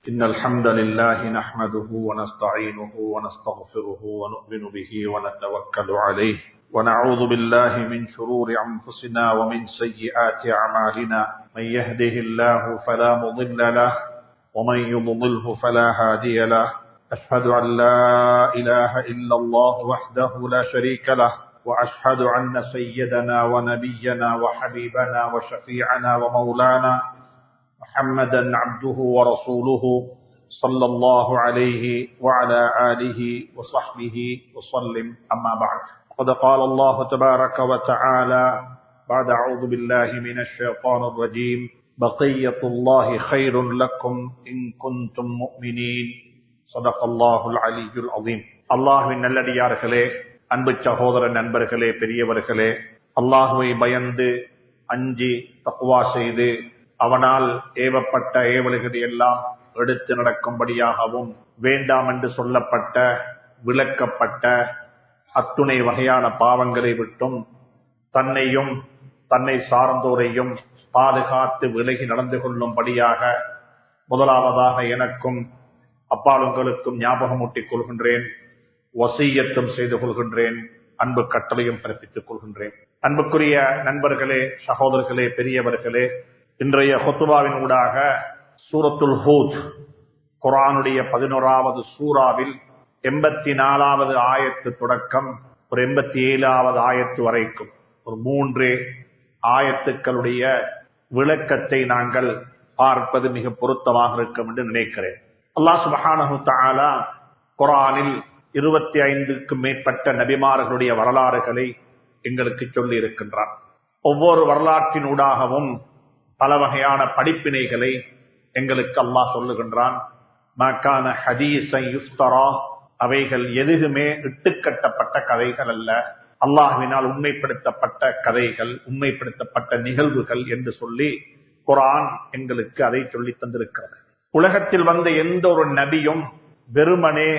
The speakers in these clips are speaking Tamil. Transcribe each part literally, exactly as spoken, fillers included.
إن الحمد لله نحمده ونستعينه ونستغفره ونؤمن به ونتوكل عليه ونعوذ بالله من شرور أنفسنا ومن سيئات أعمالنا من يهده الله فلا مضل له ومن يضلله فلا هادي له أشهد أن لا إله إلا الله وحده لا شريك له وأشهد أن سيدنا ونبينا وحبيبنا وشفيعنا ومولانا محمدا عبده ورسوله صلى الله عليه وعلى آله وصحبه وسلم أما بعد قد قال الله تبارك وتعالى بعد أعوذ بالله من الشيطان الرجيم بقية الله خير لكم إن كنتم مؤمنين صدق الله العلي العظيم. அல்லாஹ்வின் நல்லடியார்களே, அன்பு சகோதர நண்பர்களே, பெரியவர்களே, அல்லாஹ்வை பயந்து அஞ்சி தக்வா செய்து அவனால் ஏவப்பட்ட ஏவல்களை எல்லாம் எடுத்து நடக்கும்படியாகவும் வேண்டாம் என்று சொல்லப்பட்ட விளக்கப்பட்ட அத்துணை வகையான பாவங்களை விட்டும் தன்னையும் தன்னை சார்ந்தோரையும் பாதுகாத்து விலகி நடந்து கொள்ளும்படியாக முதலாவதாக எனக்கும் அப்பாலுங்களுக்கும் ஞாபகமூட்டிக் கொள்கின்றேன், வசியத்தும் செய்து கொள்கின்றேன், அன்பு கட்டளையும் பிறப்பித்துக் கொள்கின்றேன். அன்புக்குரிய நண்பர்களே, சகோதரர்களே, பெரியவர்களே, இன்றைய ஹுத்பாவின் ஊடாக சூரத்துல் ஹூத் குர்ஆனுடைய பதினோராவது சூறாவில் எண்பத்தி நாலாவது ஆயத்து தொடக்கம் ஒரு எண்பத்தி ஏழாவது ஆயத்து வரைக்கும் ஒரு மூன்று ஆயத்துக்களுடைய விளக்கத்தை நாங்கள் பார்ப்பது மிக பொருத்தமாக இருக்கும் என்று நினைக்கிறேன். அல்லாஹ் சுப்ஹானஹு தஆலா குர்ஆனில் இருபத்தி ஐந்துக்கும் மேற்பட்ட நபிமார்களுடைய வரலாறுகளை எங்களுக்கு சொல்லி இருக்கின்றார். ஒவ்வொரு வரலாற்றின் ஊடாகவும் பல வகையான படிப்பினைகளை எங்களுக்கு அல்லாஹ் சொல்லுகின்றான். மக்கான ஹதீஸன் யுஃப்தரா, அவைகள் எதுவுமே இட்டுக்கட்டப்பட்ட கதைகள் அல்ல, அல்லாஹ்வினால் உண்மைப்படுத்தப்பட்ட கதைகள், உண்மைப்படுத்தப்பட்ட நிகழ்வுகள் என்று சொல்லி குர்ஆன் எங்களுக்கு அதை சொல்லி தந்திருக்கிறது. உலகத்தில் வந்த எந்த ஒரு நபியும் வெறுமனே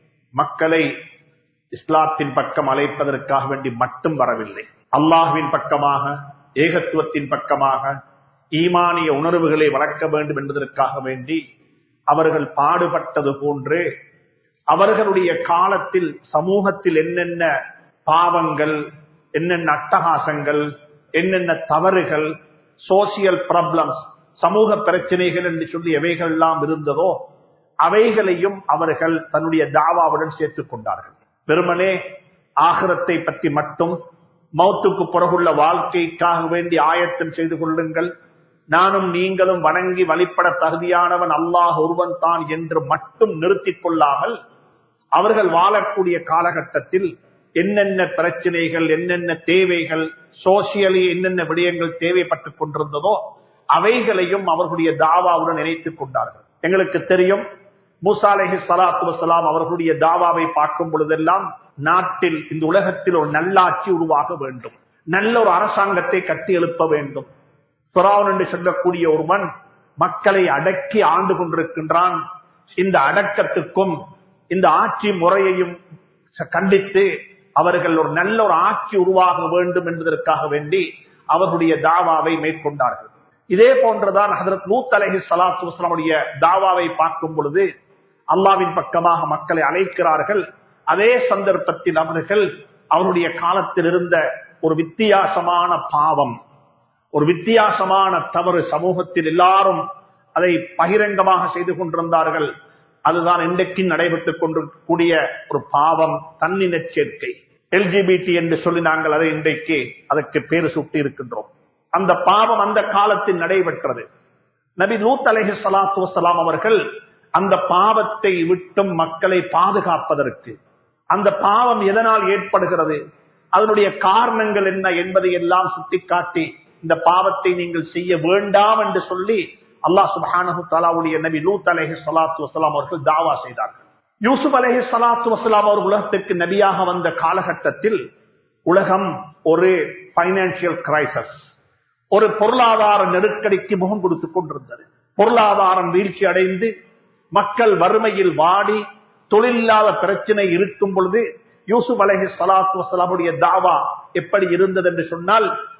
மக்களை இஸ்லாத்தின் பக்கம் அழைப்பதற்காக வேண்டி மட்டும் வரவில்லை. அல்லாஹ்வின் பக்கமாக, ஏகத்துவத்தின் பக்கமாக, ஈமானிய உணர்வுகளை வளர்க்க வேண்டும் என்பதற்காக வேண்டி அவர்கள் பாடுபட்டது போன்று அவர்களுடைய காலத்தில் சமூகத்தில் என்னென்ன பாவங்கள், என்னென்ன அட்டகாசங்கள், என்னென்ன தவறுகள், சோசியல் ப்ராப்ளம்ஸ், சமூக பிரச்சனைகள் என்று சொல்லி எவைகள் எல்லாம் இருந்ததோ அவைகளையும் அவர்கள் தன்னுடைய தாவாவுடன் சேர்த்துக் கொண்டார்கள். வெறுமனே ஆகிரத்தை பற்றி மட்டும், மௌத்துக்கு பிறகுள்ள வாழ்க்கைக்காக வேண்டி ஆயத்தம் செய்து கொள்ளுங்கள், நானும் நீங்களும் வணங்கி வழிபட தகுதியானவன் அல்லாஹ் ஒருவன் தான் என்று மட்டும் நிறுத்திக் கொள்ளாமல் அவர்கள் வாழக்கூடிய காலகட்டத்தில் என்னென்ன பிரச்சனைகள், என்னென்ன தேவைகள், சோசியலி என்னென்ன விடயங்கள் தேவைப்பட்டுக் கொண்டிருந்ததோ அவைகளையும் அவர்களுடைய தாவாவுடன் இணைத்துக் கொண்டார்கள். எங்களுக்கு தெரியும், மூசா அலைஹிஸ்ஸலாத்து வஸ்ஸலாம் அவர்களுடைய தாவாவை பார்க்கும் பொழுதெல்லாம் நாட்டில், இந்த உலகத்தில் ஒரு நல்லாட்சி உருவாக வேண்டும், நல்ல ஒரு அரசாங்கத்தை கட்டி எழுப்ப வேண்டும். ஃபிரௌன் என்று சொல்லக்கூடிய ஒருவன் மக்களை அடக்கி ஆண்டு கொண்டிருக்கின்றான். இந்த அடக்கத்துக்கும் இந்த ஆட்சி முறையையும் கண்டித்து அவர்கள் ஒரு நல்ல ஒரு ஆட்சி உருவாக வேண்டும் என்பதற்காக வேண்டி அவர்களுடைய தாவாவை மேற்கொண்டார்கள். இதே போன்றுதான் ஹஜ்ரத் லூத் அலைஹிஸ்ஸலாத்து வஸ்ஸலாமுடைய தாவாவை பார்க்கும் பொழுது அல்லாஹ்வின் பக்கமாக மக்களை அழைக்கிறார்கள். அதே சந்தர்ப்பத்தில் அவர்கள் அவருடைய காலத்தில் இருந்த ஒரு வித்தியாசமான பாவம், ஒரு வித்தியாசமான தவறு, சமூகத்தில் எல்லாரும் அதை பகிரங்கமாக செய்து கொண்டிருந்தார்கள். அதுதான் இன்றைக்கு நடைபெற்றுக் கொண்டிருக்கூடிய ஒரு பாவம், தன்னின சேர்க்கை, எல்ஜிபிடி என்று சொல்லி நாங்கள் அதை இன்றைக்கு அதற்கு பேரு சூட்டி இருக்கின்றோம். அந்த பாவம் அந்த காலத்தில் நடைபெற்றது. நபி லூத் அலைஹிஸ்ஸலாத்து வஸ்ஸலாம் அவர்கள் அந்த பாவத்தை விட்டும் மக்களை பாதுகாப்பதற்கு, அந்த பாவம் எதனால் ஏற்படுகிறது, அதனுடைய காரணங்கள் என்ன என்பதை எல்லாம் சுட்டிக்காட்டி இந்த பாவத்தை நீங்கள் செய்ய வேண்டாம் என்று சொல்லி அல்லாஹ் சுப்ஹானஹு தஆலாவுடைய நபி லூத் அலைஹிஸ்ஸலாத்து வஸ்ஸலாம் அவர்கள் தாவா செய்தார்கள். யூசுப் அலைஹிஸ்ஸலாத்து வஸ்ஸலாம் அவர் உலகத்திற்கு நபியாக வந்த காலகட்டத்தில் உலகம் ஒரு பைனான்சியல் கிரைசிஸ், ஒரு பொருளாதார நெருக்கடிக்கு முகம் கொடுத்துக் கொண்டிருந்தது. பொருளாதாரம் வீழ்ச்சி அடைந்து மக்கள் வறுமையில் வாடி தொழிலில்லாத பிரச்சனை இருக்கும் பொழுது யூசுப் அலைஹிஸ்ஸலாத்து வஸ்ஸலாமுடைய தாவா எப்படி இருந்தது என்று சொன்னால்,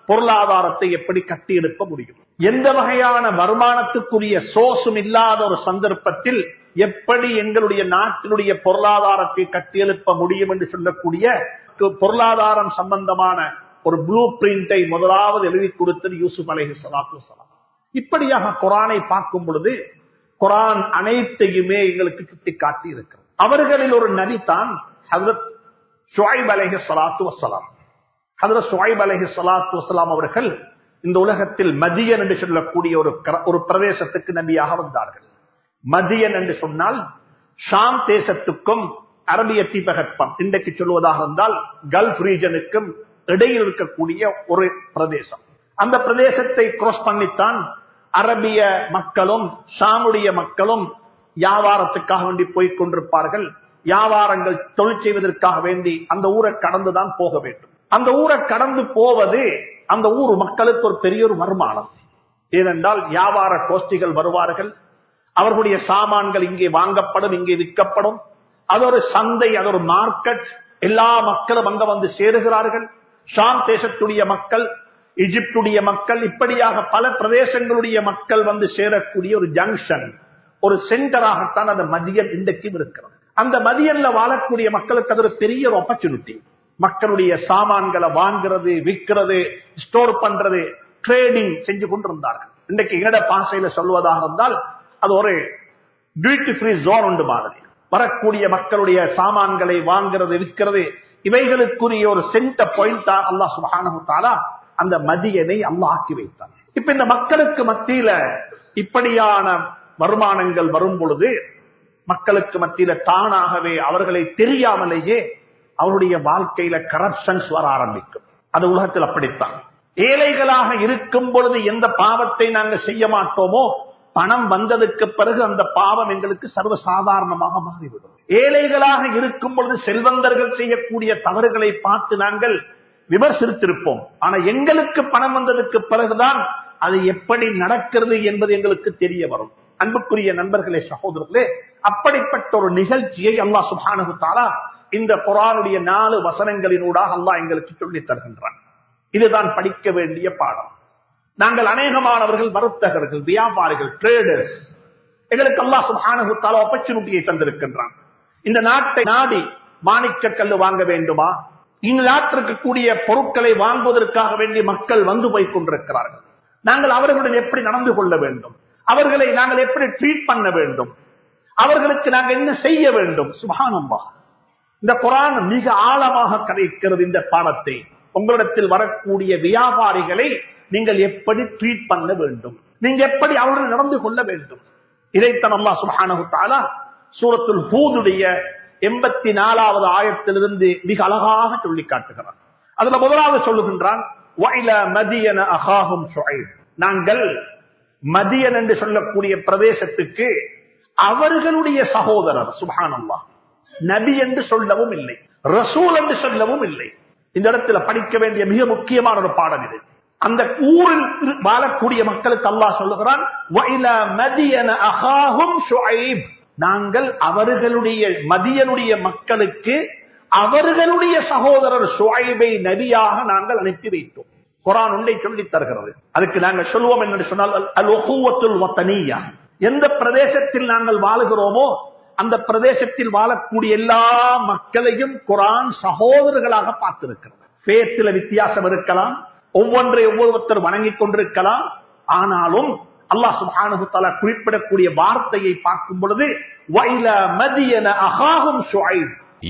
பொருளாதாரத்தை எப்படி கட்டி எழுப்ப முடியும், எந்த வகையான வருமானத்துக்குரிய சோர்ஸும் இல்லாத ஒரு சந்தர்ப்பத்தில் எப்படி எங்களுடைய நாட்டினுடைய பொருளாதாரத்தை கட்டியெழுப்ப முடியும் என்று சொல்லக்கூடிய பொருளாதாரம் சம்பந்தமான ஒரு ப்ளூ பிரிண்டை முதலாவது எழுதி கொடுத்தது யூசுப் அலைஹிஸ்ஸலாத்து வஸ்ஸலாம். இப்படியாக குர்ஆனை பார்க்கும் பொழுது குர்ஆன் அனைத்தையுமே எங்களுக்கு சுட்டி காட்டி இருக்கிறது. அவர்களில் ஒரு நபி தான் ஹஜ்ரத் ஷுஐப் அலைஹிஸ்ஸலாத்து வஸ்ஸலாம். ஹஜ்ரத் ஷுஐப் அலைஹிஸ்ஸலாத்து வஸ்ஸலாம் அவர்கள் இந்த உலகத்தில் மதியன் என்று சொல்லக்கூடிய ஒரு ஒரு பிரதேசத்துக்கு நபியாக வந்தார்கள். மதியன் என்று சொன்னால் ஷாம் தேசத்துக்கும் அரபிய தீபகற்பம் இன்றைக்கு சொல்வதாக இருந்தால் கல்ஃப் ரீஜனுக்கும் இடையில் இருக்கக்கூடிய ஒரு பிரதேசம். அந்த பிரதேசத்தை கிராஸ் பண்ணித்தான் அரபிய மக்களும் ஷாமுடைய மக்களும் வியாபாரத்துக்காக வேண்டி போய்க் கொண்டிருப்பார்கள். வியாபாரங்கள் தொழில் செய்வதற்காக வேண்டி அந்த ஊரை கடந்துதான் போக வேண்டும். அந்த ஊரை கடந்து போவது அந்த ஊர் மக்களுக்கு ஒரு பெரிய ஒரு வருமானம். ஏனென்றால் வியாபார கோஷ்டிகள் வருவார்கள், அவர்களுடைய சாமான்கள் இங்கே வாங்கப்படும், இங்கே விற்கப்படும். அது ஒரு சந்தை, அது ஒரு மார்க்கெட். எல்லா மக்களும் அங்க வந்து சேருகிறார்கள். ஷாம் தேசத்துடைய மக்கள், எகிப்துடைய மக்கள், இப்படியாக பல பிரதேசங்களுடைய மக்கள் வந்து சேரக்கூடிய ஒரு ஜங்ஷன், ஒரு சென்டராகத்தான் அந்த மதியன் இன்றைக்கும் இருக்கிறது. அந்த மதியன்ல வாழக்கூடிய மக்களுக்கு அது ஒரு பெரிய ஒரு ஆப்பர்ச்சுனிட்டி. மக்களுடைய சாமான்களை வாங்குறது, விற்கிறது, ஸ்டோர் பண்றது, ட்ரேடிங் செஞ்சு கொண்டிருந்தார்கள். இன்றைக்கு எங்கட பாசையில சொல்வதாக இருந்தால் அது ஒரு டியூட்டி ஃப்ரீ ஜோன் உண்டு மாதிரி. வரக்கூடிய மக்களுடைய சாமான்களை வாங்குறது, விற்கிறது, இவைகளுக்குரிய ஒரு சென்டர் பாயிண்ட் அல்லாஹ் சுப்ஹானஹு வ தஆலா அந்த மதியனை அல்லாஹ் ஆக்கி வைத்தார். இப்ப இந்த மக்களுக்கு மத்தியில இப்படியான வருமானங்கள் வரும் பொழுது மக்களுக்கு மத்தியில தானாகவே அவர்களை தெரியாமலேயே அவருடைய வாழ்க்கையில கரப்ஷன்ஸ் வர ஆரம்பிக்கும். அது உலகத்தில் அப்படித்தான். ஏழைகளாக இருக்கும் பொழுது எந்த பாவத்தை நாங்கள் செய்ய மாட்டோமோ பணம் வந்ததுக்கு பிறகு அந்த பாவம் எங்களுக்கு சர்வசாதாரணமாக மாறிவிடும். ஏழைகளாக இருக்கும் பொழுது செல்வந்தர்கள் செய்யக்கூடிய தவறுகளை பார்த்து நாங்கள் விமர்சித்திருப்போம். ஆனா எங்களுக்கு பணம் வந்ததுக்கு பிறகுதான் அது எப்படி நடக்கிறது என்பது எங்களுக்கு தெரிய வரும். அன்புக்குரிய நண்பர்களே, சகோதரர்களே, அப்படிப்பட்ட ஒரு நிகழ்ச்சியை அல்லாஹ் சுப்ஹானஹு வ தஆலா இந்த குர்ஆனுடைய நாலு வசனங்களினூடாக அல்லாஹ் எங்களுக்கு சொல்லித் தருகின்றான். இதுதான் படிக்க வேண்டிய பாடம். நாங்கள் அநேகமானவர்கள் வர்த்தகர்கள், வியாபாரிகள், ட்ரேடர்ஸ். எங்களுக்கு அல்லாஹ் சுப்ஹானஹு வ தஆலா ஆப்பர்ச்சுனிட்டியை தந்திருக்கின்றான். இந்த நாட்டை நாடி மாணிக்க கல்லு வாங்க வேண்டுமா, இந்த நாட்டிற்கு கூடிய பொருட்களை வாங்குவதற்காக வேண்டிய மக்கள் வந்து போய் கொண்டிருக்கிறார்கள். நாங்கள் அவர்களுடன் எப்படி நடந்து கொள்ள வேண்டும், அவர்களை நாங்கள் எப்படி ட்ரீட் பண்ண வேண்டும், அவர்களுக்கு நாங்கள் என்ன செய்ய வேண்டும். சுப்ஹானல்லாஹ், இந்த குர்ஆன் மிக ஆழமாக கதைக்கிறது இந்த பாடத்தை. உங்களிடத்தில் வரக்கூடிய வியாபாரிகளை நீங்கள் எப்படி ட்ரீட் பண்ண வேண்டும், நீங்க எப்படி அவர்கள் நடந்து கொள்ள வேண்டும். இதைத்தான் அல்லாஹ் சுப்ஹானஹு வ தஆலா சூரத்துல் ஹூதுடைய எண்பத்தி நாலாவது ஆயத்திலிருந்து மிக அழகாக சொல்லி காட்டுகிறான். அதுல முதலாவது சொல்லுகின்றான், வஇலா மதியன அகாஹும் ஷுஐப். நாங்கள் மதியன் என்று சொல்லக்கூடிய பிரதேசத்துக்கு அவர்களுடைய சகோதரர், சுப்ஹானல்லாஹ், நபி என்று சொல்லவும் இல்லை, ரசூல் என்று சொல்லவும் இல்லை. இந்த இடத்துல படிக்க வேண்டிய மிக முக்கியமான ஒரு பாடம் இது. அந்த ஊரில் வாழக்கூடிய மக்களுக்கு அல்லாஹ் சொல்லுகிறான், வஇலா மதியன அகாஹும் ஷுஐப். நாங்கள் அவர்களுடைய மதியனுடைய மக்களுக்கு அவர்களுடைய சகோதரர் ஷுஐபை நபியாக நாங்கள் அனுப்பி வைத்தோம். குர்ஆன் ஒன்றை சொல்லித் தருகிறது. அதுக்கு நாங்கள் சொல்வோம் என்று சொன்னால் அல் உஹுவத்துல் வத்தனியா. எந்த பிரதேசத்தில் நாங்கள் வாழுகிறோமோ அந்த பிரதேசத்தில் வாழக்கூடிய எல்லா மக்களையும் குர்ஆன் சகோதரர்களாக பார்த்திருக்கிறது. ஃபேத்துல வித்தியாசம் இருக்கலாம், ஒவ்வொன்றை ஒவ்வொருத்தர் வணங்கிக் கொண்டிருக்கலாம். ஆனாலும் அல்லாஹ் சுப்ஹானஹு வ தஆலா குறிப்பிடக்கூடிய வார்த்தையை பார்க்கும் பொழுது வஇலா மதியன அகாஹும் ஷுஐப்,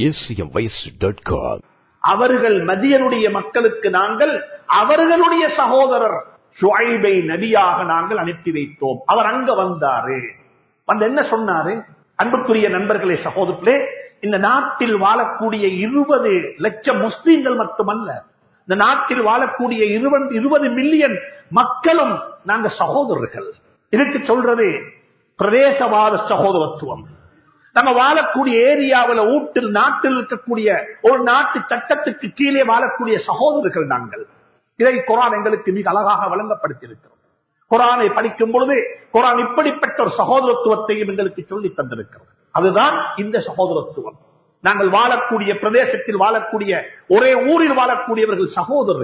அவர்கள் மதியனுடைய மக்களுக்கு நாங்கள் அவர்களுடைய சகோதரர் ஷுஐபை நபியாக நாங்கள் அனுப்பி வைத்தோம். அவர் அங்க வந்தாரு, வந்து என்ன சொன்னாரு? அன்புக்குரிய நண்பர்களே, சகோதரர்களே, இந்த நாட்டில் வாழக்கூடிய இருபது லட்சம் முஸ்லீம்கள் மட்டுமல்ல, இந்த நாட்டில் வாழக்கூடிய இருபது மில்லியன் மக்களும் நாங்க சகோதரர்கள். இதுக்கு சொல்றது பிரதேசவாத சகோதரத்துவம். நம்ம வாழக்கூடிய ஏரியாவில் ஊட்டில் நாட்டில் இருக்கக்கூடிய ஒரு நாட்டு சட்டத்துக்கு கீழே வாழக்கூடிய சகோதரர்கள் நாங்கள். இதை குர்ஆன் எங்களுக்கு மிக அழகாக வழங்கப்படுத்தி இருக்கிறோம். குர்ஆனை படிக்கும் பொழுது குர்ஆன் இப்படிப்பட்ட ஒரு சகோதரத்துவத்தையும் எங்களுக்கு சொல்லி தந்திருக்கிறது. அதுதான் இந்த சகோதரத்துவம். நாங்கள் வாழக்கூடிய பிரதேசத்தில் வாழக்கூடிய ஒரே ஊரில் வாழக்கூடியவர்கள் சகோதரர்கள்.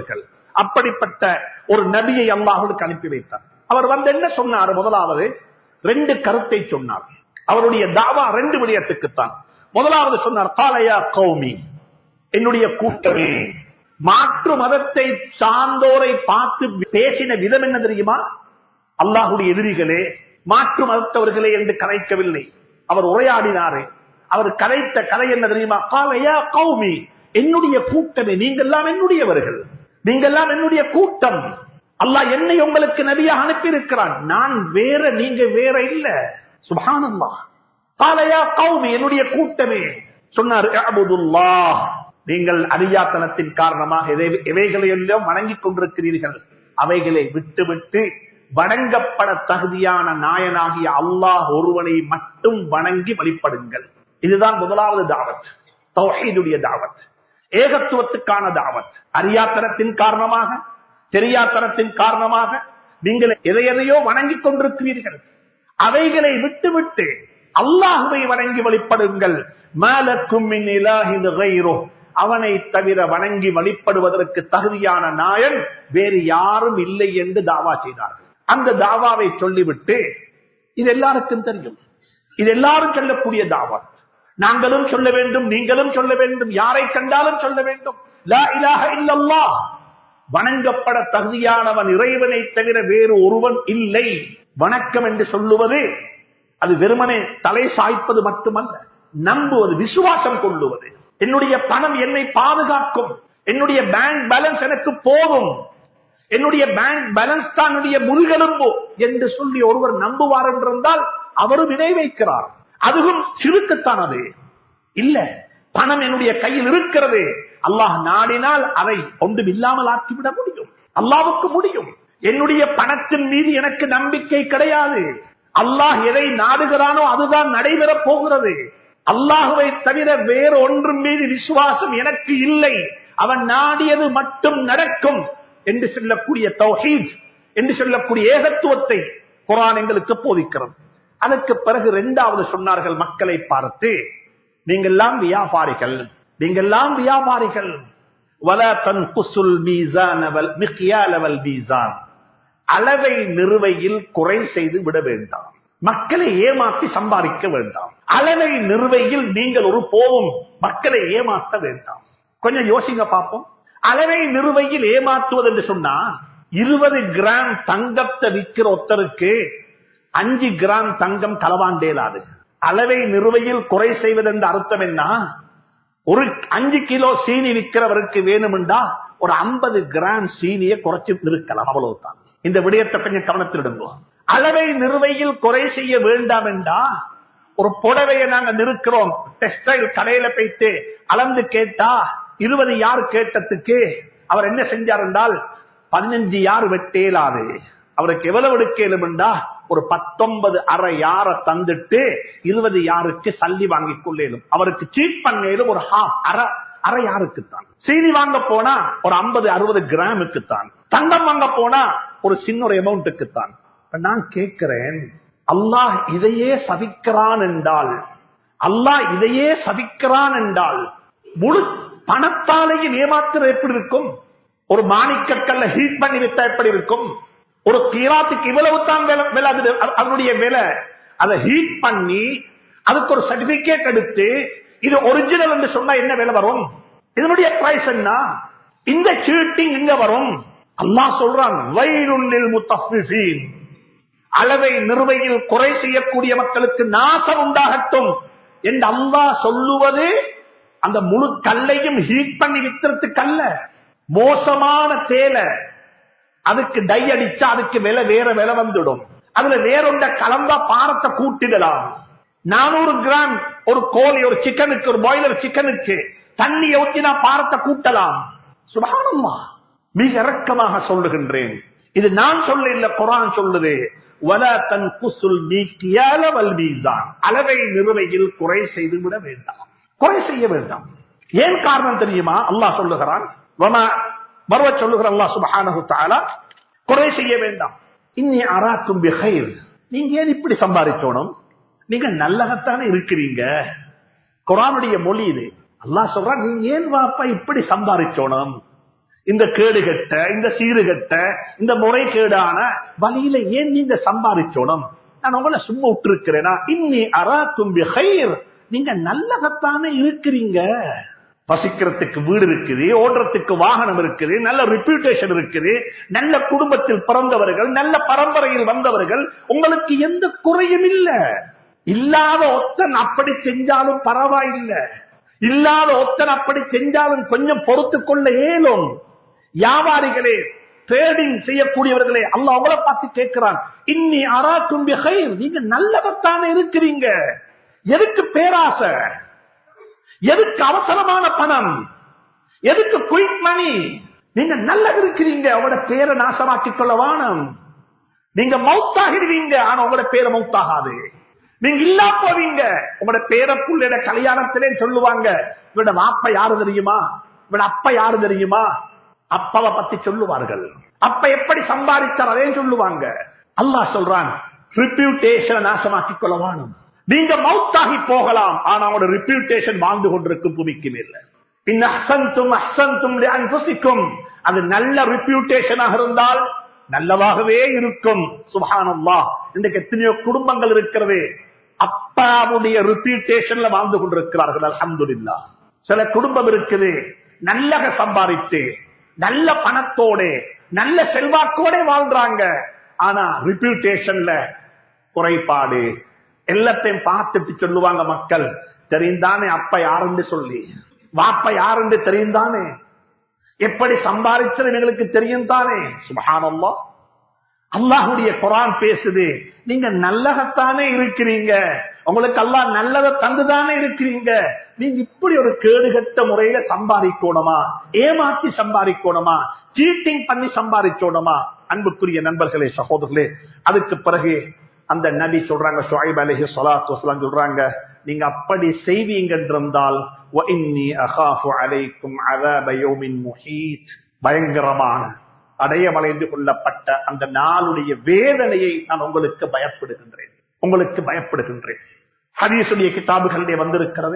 அப்படிப்பட்ட ஒரு நபியை அல்லாஹ்வுக்கு அனுப்பி வைத்தார். அவர் வந்து என்ன சொன்னார்? முதலாவது ரெண்டு கருத்தை சொன்னார். அவருடைய தாவா ரெண்டு விடயத்துக்குத்தான். முதலாவது சொன்னார், காலையா கௌமி, என்னுடைய கூட்டமே. மாற்று மதத்தை சார்ந்தோரை பார்த்து பேசின விதம் என்ன தெரியுமா? அல்லாஹ்வுடைய எதிரிகளே, மாற்று மதத்தவர்களே என்று கலைக்கவில்லை. அவர் உரையாடினாரே, அவர் கலைத்த கலை என்ன தெரியுமா? காலையா கௌமி, என்னுடைய கூட்டமே, நீங்கெல்லாம் என்னுடையவர்கள், நீங்கெல்லாம் என்னுடைய கூட்டம். அல்லாஹ் என்னை உங்களுக்கு நபியாக அனுப்பி இருக்கிறான். நான் வேற, நீங்க வேற இல்ல. சுப்ஹானல்லாஹ். காலையா கௌமி, என்னுடைய கூட்டமே. சொன்னார், அபுதுல்லாஹ், நீங்கள் அறியாத்தனத்தின் காரணமாக எவைகளை எல்லாம் வணங்கிக் கொண்டிருக்கிறீர்கள், அவைகளை விட்டுவிட்டு வணங்கப்பட தகுதியான நாயனாகிய அல்லாஹ் ஒருவனை மட்டும் வணங்கி வழிபடுங்கள். இதுதான் முதலாவது தாவத், தௌஹீதுடைய தாவத், ஏகத்துவத்துக்கான தாவத். அறியாத்தனத்தின் காரணமாக, தெரியாத்தனத்தின் காரணமாக நீங்கள் எதை எதையோ வணங்கிக் கொண்டிருக்கிறீர்கள், அவைகளை விட்டுவிட்டு அல்லாஹுவை வணங்கி வழிபடுங்கள். மாலக்கும் மின் இலாஹின் கைருஹ், அவனை தவிர வணங்கி வழிபடுவதற்கு தகுதியான நாயன் வேறு யாரும் இல்லை என்று தாவா செய்தார்கள். அந்த தாவாவை சொல்லிவிட்டு, இது எல்லாருக்கும் தெரியும், இது எல்லாரும் சொல்லக்கூடிய தாவா, நாங்களும் சொல்ல வேண்டும், நீங்களும் சொல்ல வேண்டும், யாரை கண்டாலும் சொல்ல வேண்டும், லா இலாஹ இல்லல்லாஹ், வணங்கப்பட தகுதியானவன் இறைவனை தவிர வேறு ஒருவன் இல்லை. வணக்கம் என்று சொல்லுவது அது வெறுமனே தலை சாய்ப்பது மட்டுமல்ல, நம்புவது, விசுவாசம் கொள்ளுவது. என்னுடைய பணம் என்னை பாதுகாக்கும், என்னுடைய பேங்க் பேலன்ஸ் எனக்கு போதும், என்னுடைய பேங்க் பேலன்ஸ் தான் என்னுடைய முதுகெலும்பு என்று சொல்லி ஒருவர் நம்புவார் என்றிருந்தால் அவரும் இணை வைக்கிறார். அதுவும் சிறுக்குத்தான். அது இல்ல, பணம் என்னுடைய கையில் இருக்கிறது, அல்லாஹ் நாடினால் அதை ஒன்றும் இல்லாமல் ஆக்கிவிட முடியும், அல்லாஹ்வுக்கு முடியும். என்னுடைய பணத்தின் மீது எனக்கு நம்பிக்கை கிடையாது. அல்லாஹ் எதை நாடுகிறானோ அதுதான் நடைபெறப் போகிறது. அல்லாஹுவை தவிர வேறு ஒன்றும் மீது விசுவாசம் எனக்கு இல்லை, அவன் நாடியது மட்டும் நடக்கும் என்று சொல்லக்கூடிய தௌஹீத் என்று சொல்லக்கூடிய ஏகத்துவத்தை குர்ஆன் எங்களுக்கு போதிக்கிறது. அதற்கு பிறகு இரண்டாவது சொன்னார்கள், மக்களை பார்த்து, நீங்கெல்லாம் வியாபாரிகள், நீங்கெல்லாம் வியாபாரிகள், வலா தன்குசுல் மீசான வல் மிக்யால வல் மீசான், அளவை நிறுவையில் குறை செய்து விட வேண்டாம், மக்களை ஏமாற்றி சம்பாதிக்க வேண்டாம், அளவை நிறுவையில் நீங்கள் ஒரு போவும் மக்களை ஏமாற்ற வேண்டாம். கொஞ்சம் யோசிங்க பார்ப்போம். அளவை நிறுவையில் ஏமாற்றுவது என்று சொன்னா, இருபது கிராம் தங்கத்தை விற்கிற ஒருத்தருக்கு அஞ்சு கிராம் தங்கம் களவாண்டேலாது. அளவை நிறுவையில் குறை செய்வது என்ற அர்த்தம் என்ன? ஒரு அஞ்சு கிலோ சீனி விற்கிறவருக்கு வேணுமென்றா ஒரு ஐம்பது கிராம் சீனியை குறைச்சு நிறுக்கலாம், அவ்வளவுதான். இந்த விடயத்தை கொஞ்சம் கவனத்தில் இடுங்க. அளவை நிறுவையில் குறை செய்ய வேண்டாம் என்றா, ஒரு புடவையை நாங்க நிறுக்கிறோம், டெக்ஸ்டைல் கடையில போயிட்டு அளந்து கேட்டா இருபது யார் கேட்டதுக்கு அவர் என்ன செஞ்சார் என்றால் பதினஞ்சு யார் வெட்டேலாது. அவருக்கு எவ்வளவு எடுக்கலும் என்றா ஒரு பத்தொன்பது அரை யார தந்துட்டு இருபது யாருக்கு சல்லி வாங்கிக் கொள்ளேலும். அவருக்கு சீட் பண்ணேலும் ஒரு ஹாஃப் அரை அரை யாருக்குத்தான். சீனி வாங்க போனா ஒரு ஐம்பது அறுபது கிராமுக்குத்தான். தங்கம் வாங்க போனா ஒரு சின்ன ஒரு அமௌண்ட்டுக்குத்தான். நான் கேட்கிறேன், அல்லாஹ் இதையே சபிக்கிறான் என்றால், அல்லாஹ் இதையே சபிக்கிறான் என்றால் முழு பணத்தாலேயும் ஏமாத்துறது எப்படி இருக்கும்? ஒரு மாணிக்கக்கல்ல ஹீட் பண்ணி விட்டா எப்படி இருக்கும்? ஒரு கீராத்துக்கு இவ்வளவு தான் அதனுடைய விலை. அதை ஹீட் பண்ணி அதுக்கு ஒரு சர்டிபிகேட் எடுத்து இது ஒரிஜினல் என்று சொன்னா என்ன விலை வரும்? இதனுடைய பிரைஸ் என்ன? இந்த சீட்டிங் எங்க வரும்? அல்லாஹ் சொல்றான், வயலுல் முத்தஃபிஃபீன், அளவை நிறுவையில் குறை செய்யக்கூடிய மக்களுக்கு நாசம் உண்டாகட்டும் என்று அல்லாஹ் சொல்லுவது அந்த முழு கல்லையும் ஹீட் பண்ணி வித்துறதுக்கு அல்ல. மோசமான தேலை அதுக்கு டை அடிச்சா அதுக்கு விலை வேற விலை வந்துடும். அதுல வேறொண்ட கலந்தா பாரத்தை கூட்டிடலாம். நானூறு கிராம் ஒரு கோழி, ஒரு சிக்கனுக்கு, ஒரு பாய்லர் சிக்கனுக்கு தண்ணியை ஊற்றினா பாரத்தை கூட்டலாம். சுப்ஹானல்லாஹ், மிக இரக்கமாக சொல்லுகின்றேன். இது நான் சொல்ல இல்ல, குர்ஆன் சொல்லுது. வலா தன்குசுல் மீக்யால வல் மீசான், அளவை நிறுவையில் குறை செய்து விட வேண்டாம், குறை செய்ய வேண்டாம். ஏன் காரணம் தெரியுமா? அல்லாஹ் சொல்லுகிறான், மறுவ சொல்லுகிறான் அல்லாஹ் சுப்ஹானஹு தஆலா, குறை செய்ய வேண்டாம். இன்னி அராக்கும் பிகைர், நீங்க ஏன் இப்படி சம்பாதிச்சோணும்? நீங்க நல்லகத்தானே இருக்கிறீங்க. குர்ஆனுடைய மொழி இது. அல்லாஹ் சொல்றான், நீங்க ஏன் வாப்பா இப்படி சம்பாதிச்சோணும்? இந்த கேடுகட்ட, இந்த சீருகட்ட, இந்த முறைகேடான வழியில ஏன் நீங்க சம்பாதிச்சோணும்? நான் உங்களை சும்மா விட்டு இருக்கிறேனா? இன்னி அராக்கும் பிகைர், நீங்க நல்லதானே இருக்கிறீங்க. வசிக்கிறதுக்கு வீடு இருக்குது, ஓடுறதுக்கு வாகனம் இருக்குது, நல்ல ரெப்யூட்டேஷன் இருக்குது, நல்ல குடும்பத்தில் பிறந்தவர்கள், நல்ல பரம்பரையில் வந்தவர்கள், உங்களுக்கு எந்த குறையும் இல்ல. இல்லாத ஒத்தன் அப்படி செஞ்சாலும் பரவாயில்லை, இல்லாத ஒத்தன் அப்படி செஞ்சாலும் கொஞ்சம் பொறுத்துக் கொள்ள இயலும். வியாபாரிகளே, ட்ரேடிங் செய்யக்கூடியவர்களே, அல்லாஹ் அவங்கள பார்த்து கேட்கிறான், இன்னி அராக்கும் பிகைர், நீங்க நல்லதானே இருக்கிறீங்க. எதுக்கு பேராசை? எதுக்கு அவசரமான பணம்? எதுக்கு குயிக் மணி? நீங்க நல்லது இருக்கிறீங்க, அவங்களோட பேரை நாசமாக்கிக் கொள்ள வானம். நீங்க மௌத்தாகிடுவீங்க, ஆனா உங்களோட பேரை மௌத்தாகாது. நீங்க இல்லா போவீங்க. உங்களோட பேர புள்ளையோட கல்யாணத்திலே சொல்லுவாங்க, இவட வாப்ப யாரு தெரியுமா, இவட அப்பா யாரு தெரியுமா? அப்பாவை பத்தி சொல்லுவார்கள். அப்ப எப்படி சம்பாதித்தார் அதே சொல்லுவாங்க. அல்லாஹ் சொல்றான், ரெப்யூட்டேஷன் நாசமாக்கிக் கொள்ள வானம். நீங்க மௌத்தாகி போகலாம், ஆனா அவங்களோட ரெப்யூட்டேஷன் வாழ்ந்து கொண்டிருக்கும் பூமிக்கு மேல. அது நல்ல ரெப்யூட்டேஷனாக இருந்தால் நல்லவாகவே இருக்கும். சுப்ஹானல்லாஹ், இன்றைக்கு எத்தனையோ குடும்பங்கள் இருக்கிறது, அப்பாவுடைய ரெப்யூட்டேஷன்ல வாழ்ந்து கொண்டிருக்கிறார்கள். அல்ஹம்துலில்லாஹ். சில குடும்பம் இருக்குது, நல்லக சம்பாதித்து நல்ல பணத்தோட நல்ல செல்வாக்கோட வாழ்றாங்க, ஆனா ரெப்யூட்டேஷன்ல குறைபாடு. எல்லாத்தையும் பார்த்துட்டு சொல்லுவாங்க மக்கள், தெரிந்தானே அப்ப யாருன்னு சொல்லி, வாப்ப யாருன்னு தெரிந்தானே, எப்படி சம்பாதிச்சது எங்களுக்கு தெரியும் தானே. சுப்ஹானல்லாஹ், அல்லாஹ்வுடைய குர்ஆன் பேசுது, நீங்க நல்லகத்தானே இருக்கிறீங்க, உங்களுக்கு அல்லாஹ் நல்லதை தந்துதானே இருக்கிறீங்க. நீங்க இப்படி ஒரு கேடுகட்ட முறையில சம்பாதிக்கணுமா, ஏமாத்தி சம்பாதிக்கணுமா, சீட்டிங் பண்ணி சம்பாதிக்கணுமா? அன்புக்குரிய நண்பர்களே, சகோதரர்களே, அதுக்கு பிறகு அந்த நபி சொல்றாங்க, ஷுஐப் அலைஹி ஸலாத்து வஸலாம் சொல்றாங்க, நீங்க அப்படி செய்வீங்க என்றால் வ இன்னி அகாஃபு அலைக்கும் அஸாப யௌமின் முஹீத், பயங்கரமான அடையமடைந்து கொள்ளப்பட்ட அந்த நாளுடைய வேதனையை நான் உங்களுக்கு பயப்படுகின்றேன், உங்களுக்கு பயப்படுகின்றேன். ஹதீஸுடைய கிதாபுகளிலே வந்திருக்கிறது,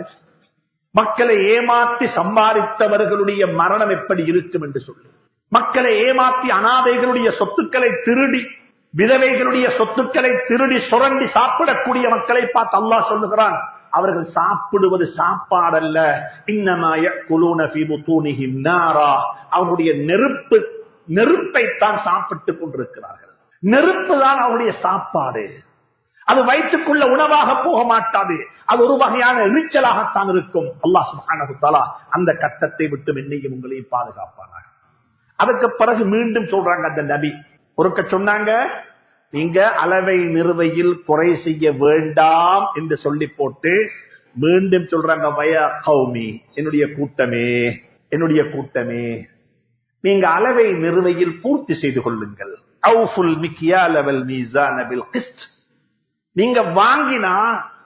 மக்களை ஏமாற்றி சம்பாதித்தவர்களுடைய மரணம் எப்படி இருக்கும் என்று சொல்லி, மக்களை ஏமாற்றி அனாதைகளுடைய சொத்துக்களை திருடி, விதவைகளுடைய சொத்துக்களை திருடி சுரண்டி சாப்பிடக்கூடிய மக்களை பார்த்து அல்லாஹ் சொல்லுகிறான், அவர்கள் சாப்பிடுவது சாப்பாடல்ல, இன்னமா யஅகுலூன ஃபீ புதூனிஹிம் நாரா, அவருடைய நெருப்பு நெருப்பைத்தான் சாப்பிட்டுக் கொண்டிருக்கிறார்கள். நெருப்பு தான் அவருடைய சாப்பாடு. அது வயிற்றுக்குள்ள உணவாக போக மாட்டாது, அது ஒரு வகையான எரிச்சலாகத்தான் இருக்கும். அல்லாஹ் சுப்ஹானஹு வ தஆலா அந்த கட்டத்தை விட்டு என்னையும் உங்களையும் பாதுகாப்பானாக. அதுக்கு பிறகு மீண்டும் சொல்றாங்க அந்த நபி, ஒருக்க சொன்னாங்க, நீங்க அளவை நிறுவையில் குறை செய்ய வேண்டாம் என்று சொல்லி போட்டு மீண்டும் சொல்றாங்க, வயா கௌமி, என்னுடைய கூட்டமே, என்னுடைய கூட்டமே, நீங்க அளவை நிறுவையில் பூர்த்தி செய்து கொள்ளுங்கள். அவுஃபுல் மிக்யால வல் மீஸான பில் கிஸ்த். நீங்க வாங்கினா,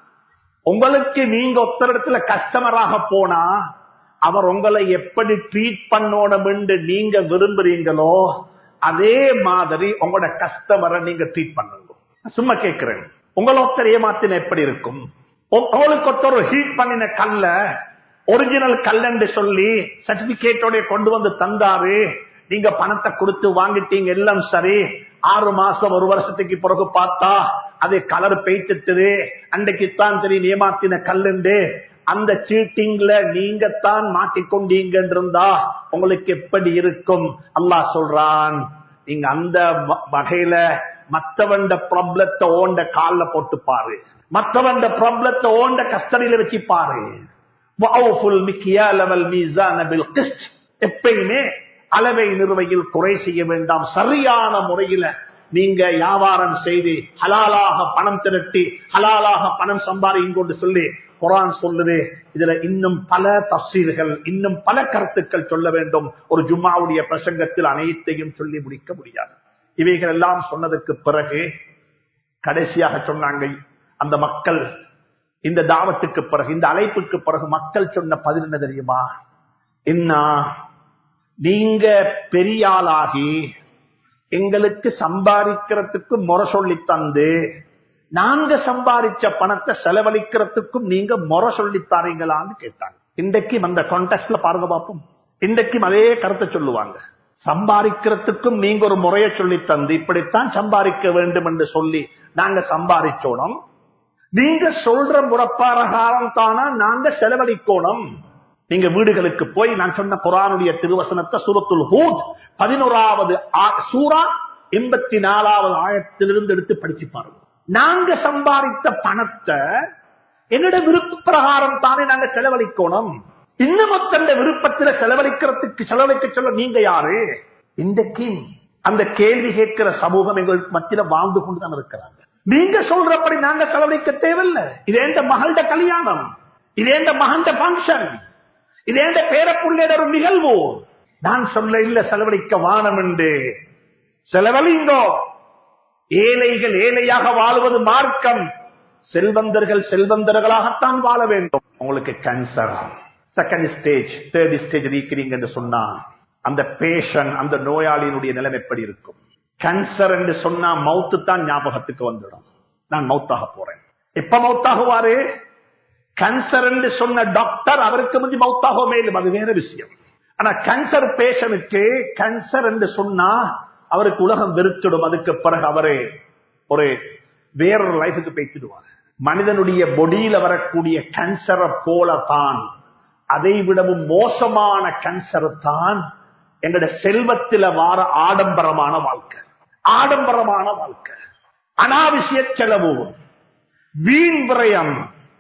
உங்களுக்கு நீங்க ஒத்தரிடத்துல கஸ்டமராக போனா அவர் உங்களை எப்படி ட்ரீட் பண்ணணும் என்று நீங்க விரும்புறீங்களோ அதே மாதிரி உங்களோட கஸ்டமரை நீங்க ட்ரீட் பண்ணுங்க. சும்மா கேட்கிறேன், உங்களை ஒருத்தர் ஏமாத்தின எப்படி இருக்கும்? உங்களுக்கு ஒருத்தர் ஹீட் பண்ணின கல்ல ஒரிஜினல் கல்லு சொல்லி சர்டிபிகேட்டோட கொண்டு வந்து தந்தாரு, நீங்க பணத்தை கொடுத்து வாங்கிட்டீங்க, எல்லாம் சரி. ஆறு மாசம் ஒரு வருஷத்துக்கு பிறகு பார்த்தா அதே கலர் பெய்த்துட்டு, அன்றைக்குத்தான் தெரியும் ஏமாத்தின கல்லுண்டு. அந்த சீட்டிங்ல நீங்க தான் மாட்டிக்கொண்டீங்க இருந்தா உங்களுக்கு எப்படி இருக்கும்? அல்லாஹ் சொல்றான், நீங்க அந்த வகையில மற்றவண்ட ப்ராப்ளத்தை ஓண்ட கால்ல போட்டு பாரு, மற்றவண்ட ப்ராப்ளத்தை ஓண்ட கஸ்டடியில வச்சு பாரு. எப்பயுமே அளவை நிறுவையில் குறை செய்ய வேண்டாம். சரியான முறையில நீங்க வியாபாரம் செய்து ஹலாலாக பணம் திரட்டி ஹலாலாக பணம் சம்பாதிக்கும் கொண்டு சொல்லி குர்ஆன் சொல்லுது. இதுல இன்னும் பல தஃசீர்கள், இன்னும் பல கருத்துக்கள் சொல்ல வேண்டும். ஒரு ஜும்மாவுடைய பிரசங்கத்தில் அனைத்தையும் சொல்லி முடிக்க முடியாது. இவைகள் எல்லாம் சொன்னதுக்கு பிறகு கடைசியாக சொன்னாங்க, அந்த மக்கள் இந்த தாவத்துக்கு பிறகு, இந்த அழைப்புக்கு பிறகு மக்கள் சொன்ன பதில் என்ன தெரியுமா? என்ன, நீங்க பெரியாளாகி எங்களுக்கு சம்பாதிக்கிறதுக்கு முறை சொல்லி தந்து நாங்க சம்பாதிச்ச பணத்தை செலவழிக்கிறதுக்கும் நீங்க முறை சொல்லித்தாரீங்களான்னு கேட்டாங்க. இன்றைக்கும் அந்த கான்டெக்ட்ல பாருங்க பாப்போம், இன்றைக்கும் அதே கருத்தை சொல்லுவாங்க. சம்பாதிக்கிறதுக்கும் நீங்க ஒரு முறையை சொல்லி தந்து இப்படித்தான் சம்பாதிக்க வேண்டும் என்று சொல்லி நாங்க சம்பாதிச்சோம். நீங்க சொல்ற முறப்பாரகாரம் தானா நாங்க செலவழிக்கோணும். நீங்க வீடுகளுக்கு போய் நான் சொன்ன குர்ஆனுடைய திருவசனத்தை சூரத்துல் ஹூத் பதினோராவது சூரா எண்பத்தி நாலாவது ஆயத்திலிருந்து எடுத்து படிச்சு பாருங்க. நாங்க சம்பாதித்த பணத்தை என்னோட விருப்ப பிரகாரம் தானே நாங்க செலவழிக்கணும். இன்னமொத்தந்த விருப்பத்தில் செலவழிக்கிறதுக்கு செலவழிக்க சொல்ல நீங்க யாரு? இன்றைக்கு அந்த கேள்வி கேட்கிற சமூகம் எங்களுக்கு மத்தியில வாழ்ந்து கொண்டுதான் இருக்கிறாங்க. நீங்க சொல்றபடி நாங்க செலவழிக்க தேவையில்லை. இதே இந்த மகள்ட கல்யாணம், இதே இந்த மகண்ட பங்கன், இதே இந்த பேரப்புள்ளையோட ஒரு நிகழ்வு. நான் சொல்ல இல்ல செலவழிக்க வானம் என்று. செலவழிங்கோ. ஏழைகள் ஏழையாக வாழ்வது மார்க்கம். செல்வந்தர்கள் செல்வந்தர்களாகத்தான் வாழ வேண்டும். உங்களுக்கு cancer second stage third stage இருக்கிறீங்க என்று சொன்னா அந்த பேஷன் அந்த நோயாளியினுடைய நிலைமை எப்படி இருக்கும்? கேன்சர் என்று சொன்னா மவுத்து தான் ஞாபகத்துக்கு வந்துடும். நான் மவுத்தாக போறேன். எப்ப மவுத்தாகுவாரு? கேன்சர் என்று சொன்ன டாக்டர் அவருக்கு முந்தி மவுத்தாக மேலும் அது வேற விஷயம். ஆனா கேன்சர் பேஷனுக்கு கேன்சர் என்று சொன்னா அவருக்கு உலகம் வெறுத்திடும். அதுக்கு பிறகு அவரே ஒரு வேறொரு லைஃபுக்கு பேசிடுவார். மனிதனுடைய பொடியில வரக்கூடிய கேன்சரை போலதான் அதை விடவும் மோசமான கேன்சர் தான் எங்களுடைய செல்வத்தில வார ஆடம்பரமான வாழ்க்கை. ஆடம்பரமான வாழ்க்கை, அனாவசிய செலவு, வீண் விரயம்,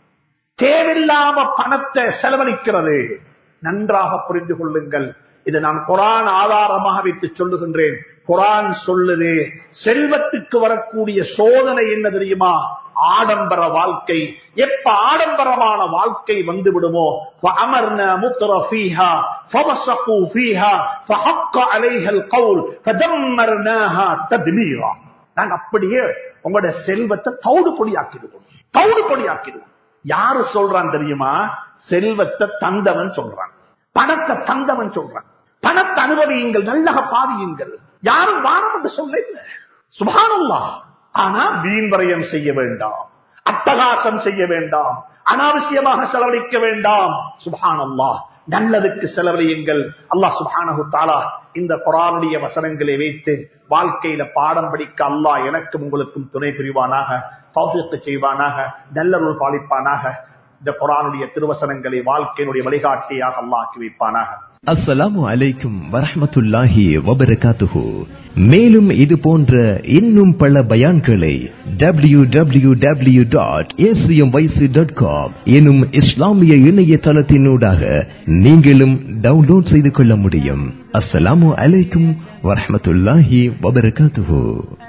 தேவையில்லாம பணத்தை செலவழிக்கிறது. நன்றாக புரிந்து கொள்ளுங்கள். இதை நான் குர்ஆன் ஆதாரமாக வைத்து சொல்லுகின்றேன். குர்ஆன் சொல்லுது செல்வத்துக்கு வரக்கூடிய சோதனை என்ன தெரியுமா? ஆடம்பர வாழ்க்கை. எப்ப ஆடம்பரமான வாழ்க்கை வந்து விடுமோ فَأَمَرْنَا مُتْرَفِيهَا فَوَسَقُوا فِيهَا فَحَقَّ عَلَيْهَا الْقَوْلُ فَدَمَّرْنَاهَا تَدْمِيرًا. நாங்க அப்படியே உங்களுடைய செல்வத்தை தவிடு பொடியாக்கிடுவோம். தவிடு பொடியாக்கிடுவோம். யாரு சொல்றான் தெரியுமா? செல்வத்தை தந்தவன் சொல்றான், பணத்தை தந்தவன் சொல்றான். பணத்தை அனுபவியுங்கள், நல்லக பாவியுங்கள். யாரும் வானம் என்று சொல்ல இல்லை. சுப்ஹானல்லாஹ். ஆனா வீண் விரயம் செய்ய வேண்டாம், அட்டகாசம் செய்ய வேண்டாம், அனாவசியமாக செலவழிக்க வேண்டாம். சுப்ஹானல்லாஹ். நல்லதுக்கு செலவழியுங்கள். அல்லாஹ் சுப்ஹானஹு தஆலா இந்த குர்ஆனுடைய வசனங்களை வைத்து வாழ்க்கையில பாடம் படிக்க அல்லாஹ் எனக்கும் உங்களுக்கும் துணை புரிவானாக, தௌஃபீக் செய்வானாக, நல்லருள் பாலிப்பானாக. இந்த குர்ஆனுடைய திருவசனங்களை வாழ்க்கையினுடைய வழிகாட்டியாக அல்லாஹ் ஆக்கி வைப்பானாக. அஸ்ஸலாமு அலைக்கும் வரஹ்மத்துல்லாஹி வபரகாத்துஹு. மேலும் இது போன்ற இன்னும் பல பயான்களை W W W dot A C M Y C dot com எனும் இஸ்லாமிய இணையதளத்தினூடாக நீங்களும் டவுன்லோட் செய்து கொள்ள முடியும். அஸ்ஸலாமு அலைக்கும் வரஹ்மத்துல்லாஹி வபரகாத்துஹு.